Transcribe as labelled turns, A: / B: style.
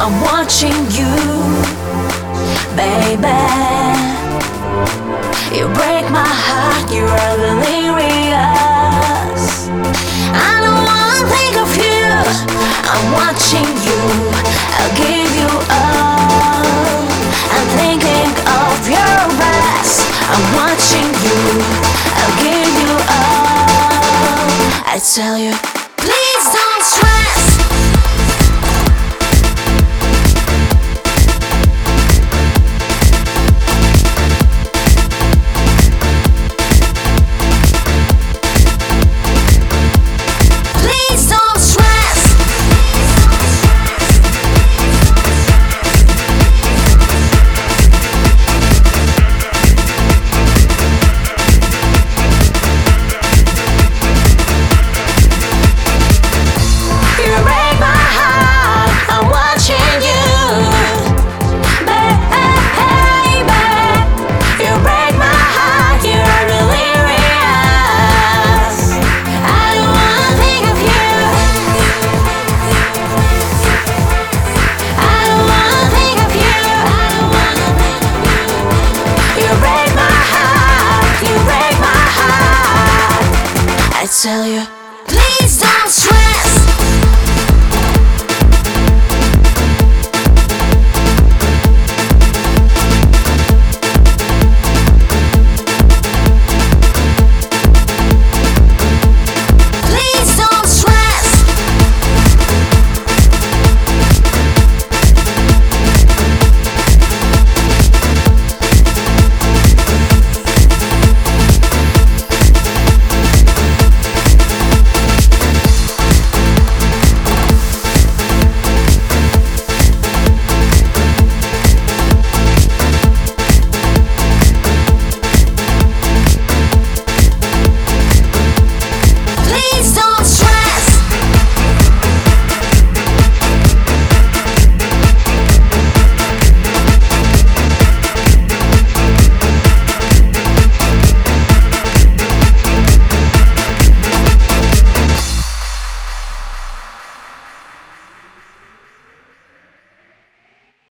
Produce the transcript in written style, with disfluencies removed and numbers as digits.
A: I'm watching you, baby. You break my heart, you're delirious. I don't wanna think of you, I'm watching you. I'll give you all, I'm thinking of your best. I'm watching you, I'll give you all. I tell you